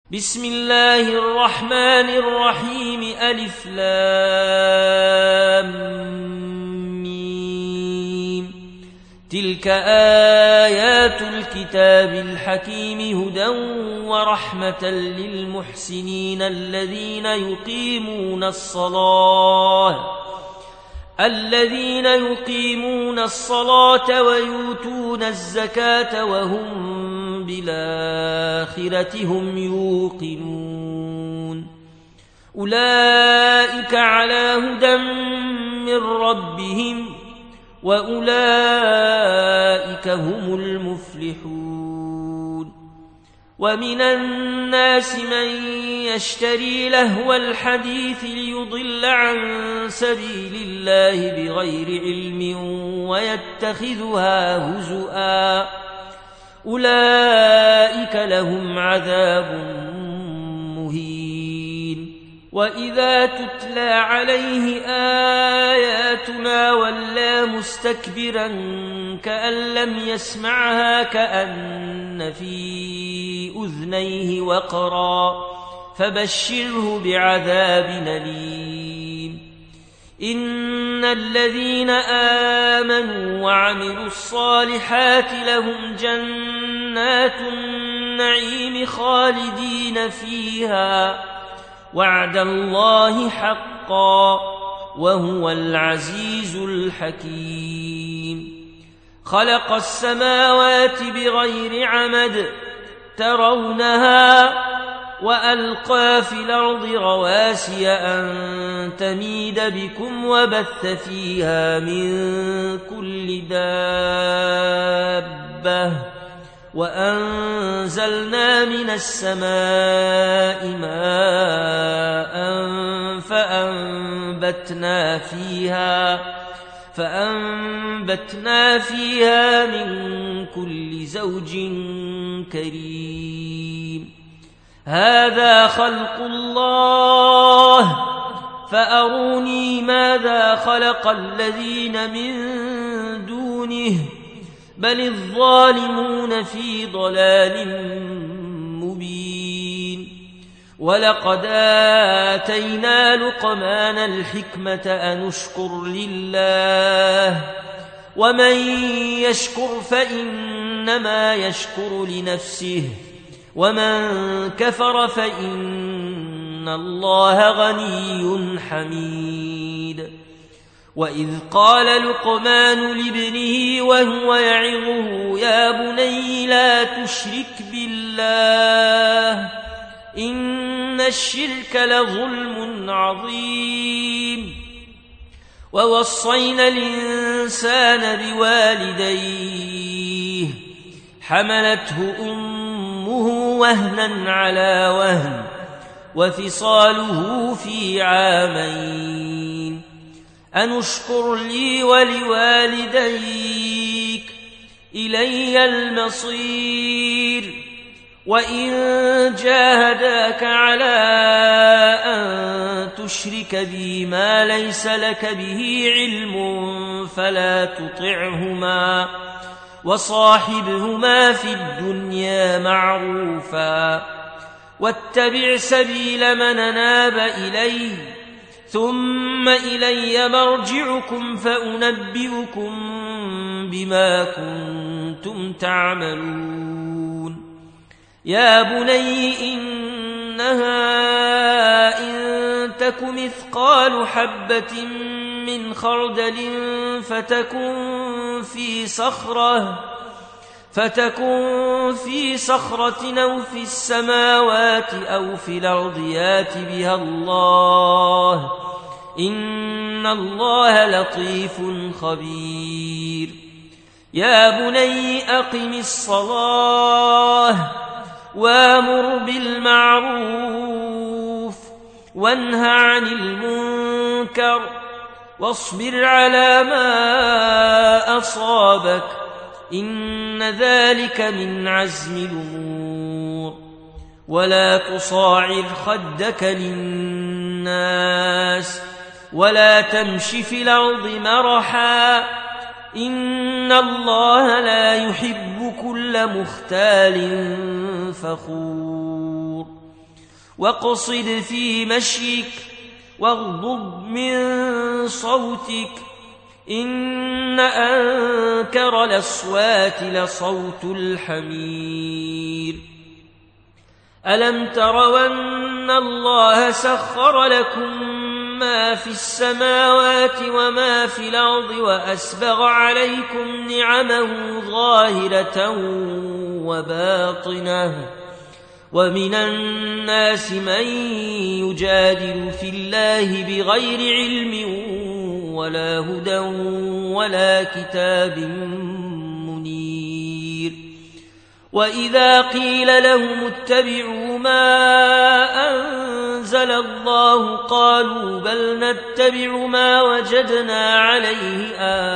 بسم الله الرحمن الرحيم ألف لام ميم. تلك آيات الكتاب الحكيم هدى ورحمة للمحسنين الذين يقيمون الصلاة ويؤتون الزكاة وهم بالآخرة هم يوقنون. أولئك على هدى من ربهم وأولئك هم المفلحون. ومن الناس من يشتري لهو الحديث ليضل عن سبيل الله بغير علم ويتخذها هزؤا أولئك لهم عذاب مهين. وإذا تتلى عليه آياتنا ولى مستكبرا كأن لم يسمعها كأن في أذنيه وقرا فبشره بعذاب أليم. إن الذين آمنوا وعملوا الصالحات لهم جنات النعيم خالدين فيها وعد الله حقا وهو العزيز الحكيم. خلق السماوات بغير عمد ترونها وألقى في الأرض رواسي أن تميد بكم وبث فيها من كل دابة وأنزلنا من السماء ماء فأنبتنا فيها من كل زوج كريم. هذا خلق الله فأروني ماذا خلق الذين من دونه بل الظالمون في ضلال مبين. ولقد آتينا لقمان الحكمة أن اشكر لله ومن يشكر فإنما يشكر لنفسه ومن كفر فإن الله غني حميد. وإذ قال لقمان لابنه وهو يعظه يا بني لا تشرك بالله إن الشرك لظلم عظيم. ووصينا الإنسان بوالديه حملته أمه وهنا على وهن وفصاله في عامين أن اشكر لي ولوالديك إلي المصير. وإن جاهداك على أن تشرك بي ما ليس لك به علم فلا تطعهما وصاحبهما في الدنيا معروفا واتبع سبيل من أناب إلي ثم إلي مرجعكم فأنبئكم بما كنتم تعملون. يا بني إنها إن تك مثقال حبة من خردل فتكن في صخرة أو في السماوات أو في الأرض يات بها الله إن الله لطيف خبير. يا بني أقم الصلاة وامر بالمعروف وانه عن المنكر واصبر على ما أصابك إن ذلك من عزم الأمور. ولا تصاعر خدك للناس ولا تمش في الأرض مرحا إن الله لا يحب كل مختال فخور واقصد في مشيك واغضض من صوتك إن أنكر الأصوات لصوت الحمير ألم تروا أن الله سخر لكم ما في السماوات وما في الأرض وأسبغ عليكم نعمه ظاهرة وباطنة ومن الناس من يجادل في الله بغير علم ولا هدى ولا كتاب منير وإذا قيل لهم اتبعوا ما أنزل الله قالوا بل نتبع ما وجدنا عليه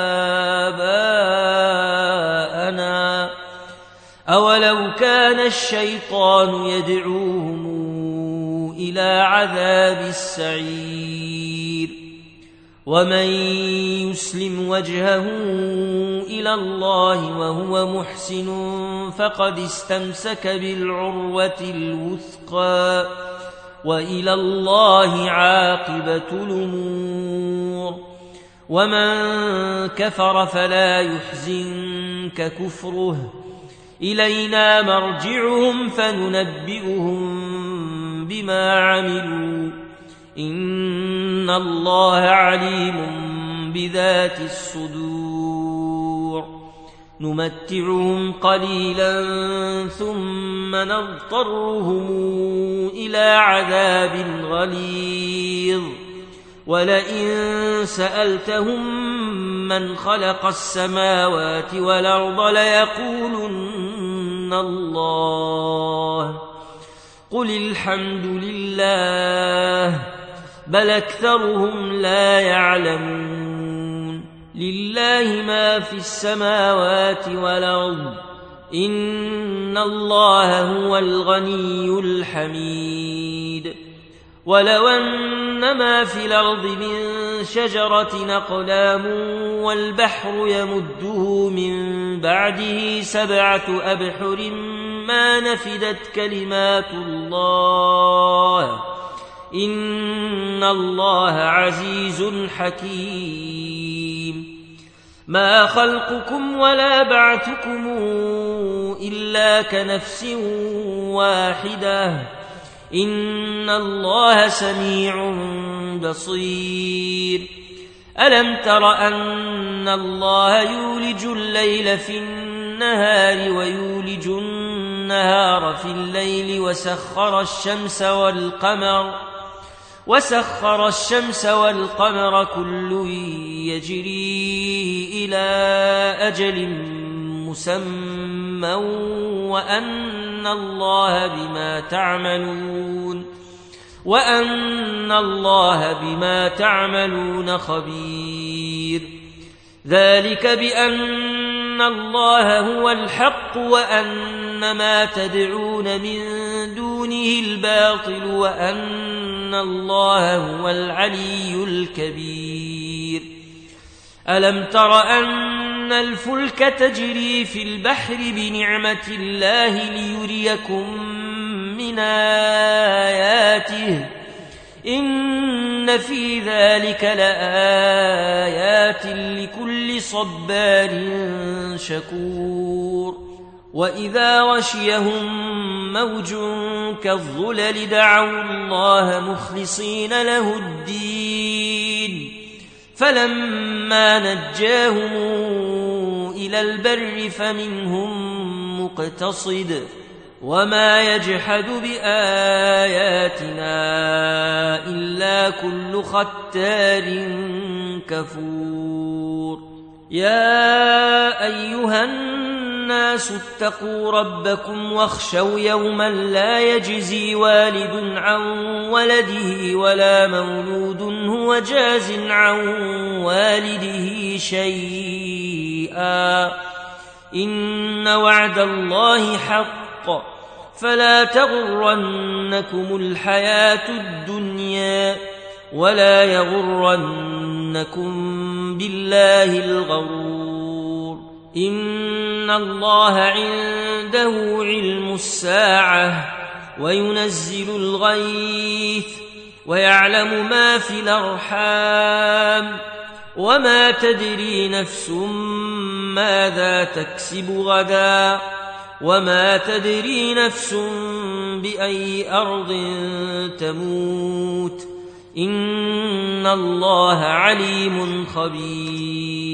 آباءنا أولو كان الشيطان يدعوهم إلى عذاب السعير ومن يسلم وجهه إلى الله وهو محسن فقد استمسك بالعروة الوثقى وإلى الله عاقبة الأمور ومن كفر فلا يحزنك كفره إلينا مرجعهم فننبئهم بما عملوا إن الله عليم بذات الصدور نمتعهم قليلا ثم نضطرهم إلى عذاب غليظ ولئن سألتهم من خلق السماوات والأرض ليقولن الله قل الحمد لله بل أكثرهم لا يعلمون لله ما في السماوات والأرض إن الله هو الغني الحميد ولو أن ما في الأرض من شجرة أقلام والبحر يمده من بعده 7 أبحر ما نفدت كلمات الله إن الله عزيز حكيم ما خلقكم ولا بعثكم إلا كنفس واحدة إن الله سميع بصير ألم تر أن الله يولج الليل في النهار ويولج النهار في الليل وسخر الشمس والقمر كل يجري إلى أجل مسمى وأن الله بما تعملون خبير ذلك بأن الله هو الحق وأن ما تدعون من دونه الباطل وأن الله هو العلي الكبير ألم تر أن الفلك تجري في البحر بنعمة الله ليريكم من آياته إن في ذلك لآيات لكل صبار شكور وإذا غشيهم موج كالظلل دعوا الله مخلصين له الدين فلما نجاهم إلى البر فمنهم مقتصد وما يجحد بآياتنا إلا كل ختار كفور يا أيها الناس اتقوا ربكم واخشوا يوما لا يجزي والد عن ولده ولا مولود هو جاز عن والده شيئا إن وعد الله حق فلا تغرنكم الحياة الدنيا ولا يغرنكم بالله الغرور إن الله عنده علم الساعة وينزل الغيث ويعلم ما في الأرحام وما تدري نفس ماذا تكسب غدا وما تدري نفس بأي أرض تموت إن الله عليم خبير